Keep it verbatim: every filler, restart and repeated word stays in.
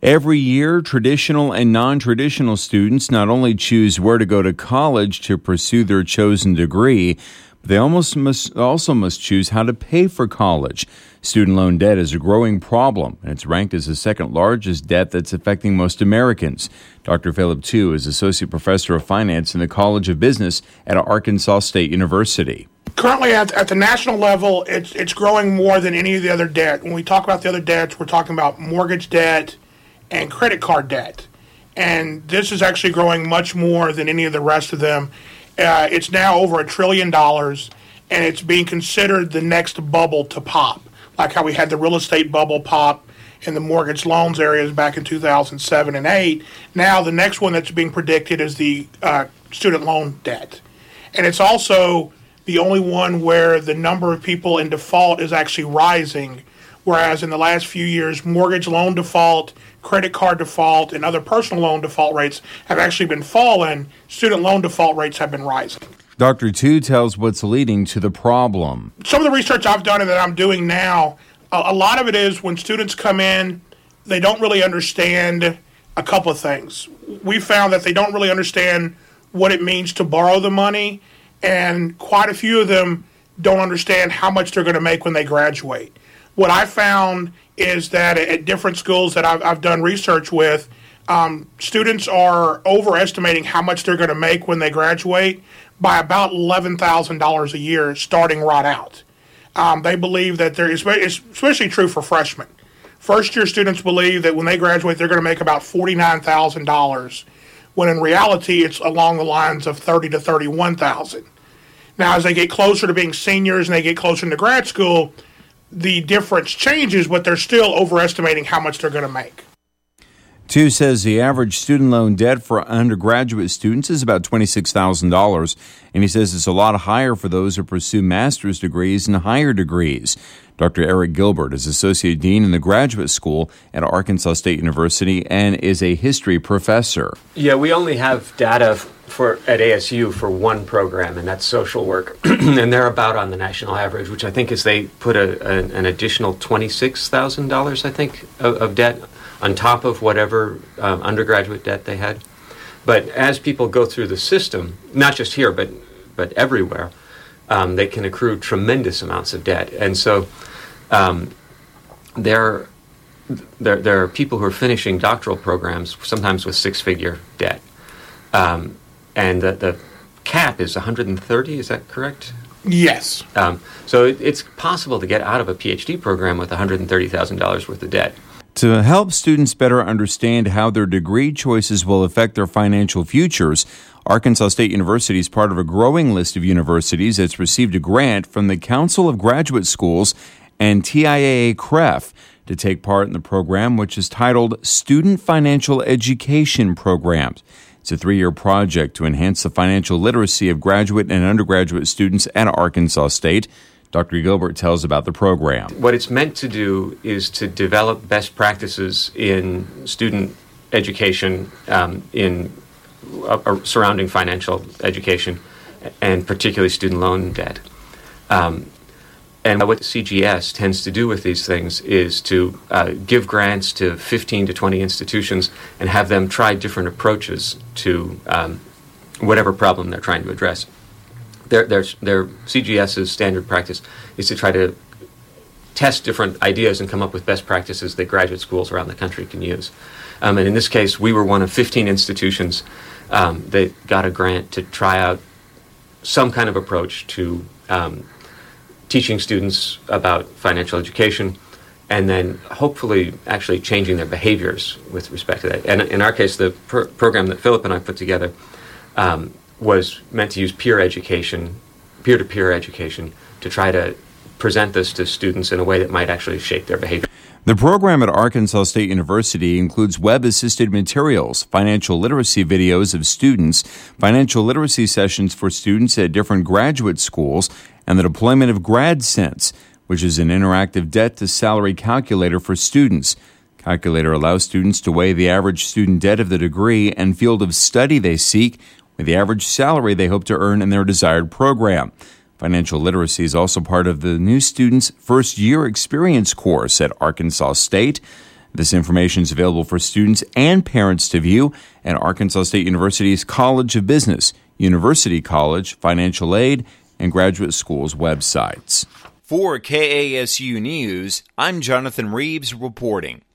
Every year, traditional and non-traditional students not only choose where to go to college to pursue their chosen degree, but they almost must also must choose how to pay for college. Student loan debt is a growing problem, and it's ranked as the second largest debt that's affecting most Americans. Doctor Philip Tu is Associate Professor of Finance in the College of Business at Arkansas State University. Currently, at, at the national level, it's it's growing more than any of the other debt. When we talk about the other debts, we're talking about mortgage debt and credit card debt. And this is actually growing much more than any of the rest of them. Uh, it's now over a trillion dollars, and it's being considered the next bubble to pop, like how we had the real estate bubble pop in the mortgage loans areas back in two thousand seven and eight. Now the next one that's being predicted is the uh, student loan debt. And it's also the only one where the number of people in default is actually rising, whereas in the last few years, mortgage loan default, credit card default, and other personal loan default rates have actually been falling. Student loan default rates have been rising. Doctor Tu tells what's leading to the problem. Some of the research I've done and that I'm doing now, a, a lot of it is when students come in, they don't really understand a couple of things. We found that they don't really understand what it means to borrow the money, and quite a few of them don't understand how much they're going to make when they graduate. What I found is that at different schools that I've, I've done research with, um, students are overestimating how much they're going to make when they graduate by about eleven thousand dollars a year starting right out. Um, they believe that there is, it's especially true for freshmen. First-year students believe that when they graduate, they're going to make about forty-nine thousand dollars, when in reality, it's along the lines of thirty to thirty-one thousand dollars. Now, as they get closer to being seniors and they get closer into grad school, the difference changes, but they're still overestimating how much they're going to make. Tu says the average student loan debt for undergraduate students is about twenty-six thousand dollars, and he says it's a lot higher for those who pursue master's degrees and higher degrees. Doctor Eric Gilbert is Associate Dean in the Graduate School at Arkansas State University and is a history professor. Yeah, we only have data for at A S U for one program, and that's social work. And they're about on the national average, which I think is they put a, a, an additional twenty-six thousand dollars, I think, of, of debt on top of whatever um, undergraduate debt they had. But as people go through the system, not just here, but, but everywhere, um, they can accrue tremendous amounts of debt. And so um, there, there, there are people who are finishing doctoral programs, sometimes with six-figure debt. Um, and the, the cap is one hundred thirty, is that correct? Yes. Um, so it, it's possible to get out of a PhD program with one hundred thirty thousand dollars worth of debt. To help students better understand how their degree choices will affect their financial futures, Arkansas State University is part of a growing list of universities that's received a grant from the Council of Graduate Schools and T I A A C R E F to take part in the program, which is titled Student Financial Education Programs. It's a three-year project to enhance the financial literacy of graduate and undergraduate students at Arkansas State. Doctor Gilbert tells about the program. What it's meant to do is to develop best practices in student education, um, in uh, uh, surrounding financial education, and particularly student loan debt. Um, and what the C G S tends to do with these things is to uh, give grants to fifteen to twenty institutions and have them try different approaches to um, whatever problem they're trying to address. Their, their, their CGS's standard practice is to try to test different ideas and come up with best practices that graduate schools around the country can use. Um, and in this case, we were one of fifteen institutions um, that got a grant to try out some kind of approach to um, teaching students about financial education and then hopefully actually changing their behaviors with respect to that. And in our case, the pr- program that Philip and I put together um, was meant to use peer education, peer-to-peer education, to try to present this to students in a way that might actually shape their behavior. The program at Arkansas State University includes web-assisted materials, financial literacy videos of students, financial literacy sessions for students at different graduate schools, and the deployment of GradSense, which is an interactive debt-to-salary calculator for students. Calculator allows students to weigh the average student debt of the degree and field of study they seek with the average salary they hope to earn in their desired program. Financial literacy is also part of the new students' first-year experience course at Arkansas State. This information is available for students and parents to view at Arkansas State University's College of Business, University College, Financial Aid, and Graduate School's websites. For K A S U News, I'm Jonathan Reeves reporting.